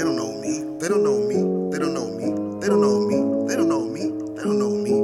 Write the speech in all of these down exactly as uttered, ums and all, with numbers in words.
don't know me. They don't know me. They don't know me. They don't know me. They don't know me. They don't know me.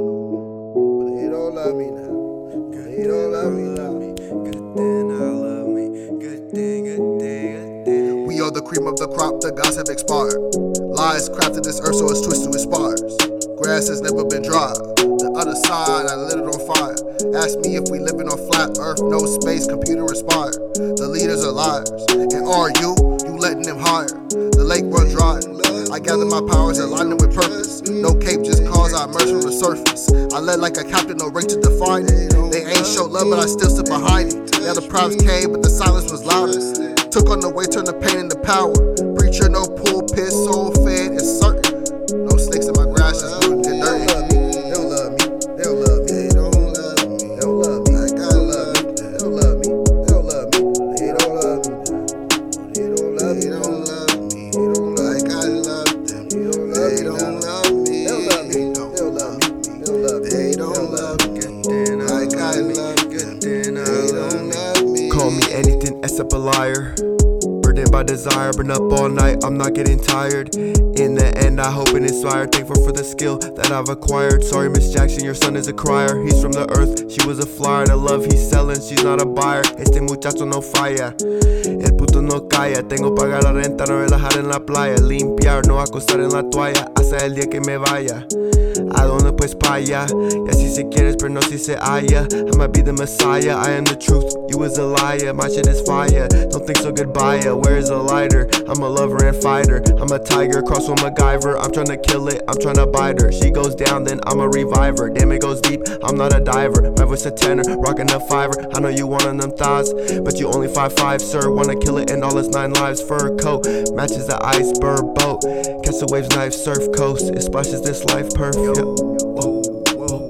But they don't love me now. They don't love me now. Good thing I love me. Good thing, good thing, good thing. We are the cream of the crop, the gods have expired. Lies crafted this earth so it's twisted with spires. Grass has never been dry. The other side, I lit it on fire. Ask me if we living on flat earth, no space, computer inspired. The leaders are liars. And are you? You letting them hire. The lake run dry. I gather my powers, align them with purpose. No cape, just cause I emerge from the surface. I led like a captain, no rank to define it. They ain't show love, but I still sit behind it. Yeah, the props came, but the silence was louder. Took on the way, turned the pain into power. Preacher, no pulpit, soul fed, it's certain. No snakes in my grass, just rooting and dirty. They don't love me. They don't love me. They don't love me. They don't love me. I gotta love me. They don't love me. They don't love me. They don't love me. They don't love me. They don't love me. They don't love me. I gotta love them. They don't love me. They don't love me. They don't love me. They don't love me. They don't love me. They don't love me. Good thing I gotta love me. love Good thing I They love don't me. love me. Call me anything except a liar. Burdened by desire, been up all night, I'm not getting tired. In the end, I hope and inspire. Thankful for the skill that I've acquired. Sorry, Miss Jackson, your son is a crier. He's from the earth, she was a flyer. The love he's selling, she's not a buyer. Este muchacho no falla, el puto no calla. Tengo pagar la renta, no relajar en la playa. Limpiar, no acostar en la toalla. Hasta el día que me vaya. ¿A dónde pues pa' allá? Y así se quieres, pero no si se halla. I might be the messiah, I am the truth, you is a liar. My shit is fire, don't think so, goodbye. Where is a lighter? I'm a lover and fighter. I'm a tiger, cross with MacGyver. I'm trying to kill it, I'm trying to bite her. She goes down, then I'm a reviver. Damn, it goes deep, I'm not a diver. My voice a tenor, rockin' a fiver. I know you want on them thighs, but you only five five, sir. Wanna kill it and all its nine lives. Fur coat matches the iceberg boat. Catch the waves, knife, surf coast. It splashes this life perf. Yo, whoa, whoa, whoa.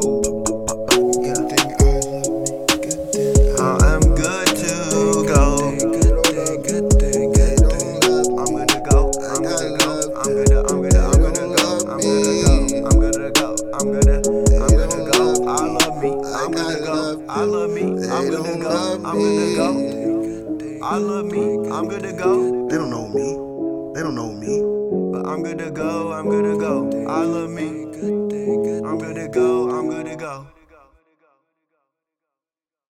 Good thing I love me. Good thing I am good to go. Good thing, good thing, good thing. I'm good to go. I'm good to go. I'm good to, I'm good to, I'm good to go. I'm good to go. I'm good to go. I'm good to, I'm good to go. I love me. I'm good to go. I love me. I'm good to go. I'm good to go. I love me. I'm good to go. They don't know me. They don't know me. But I'm good to go, I'm good to go. I love me.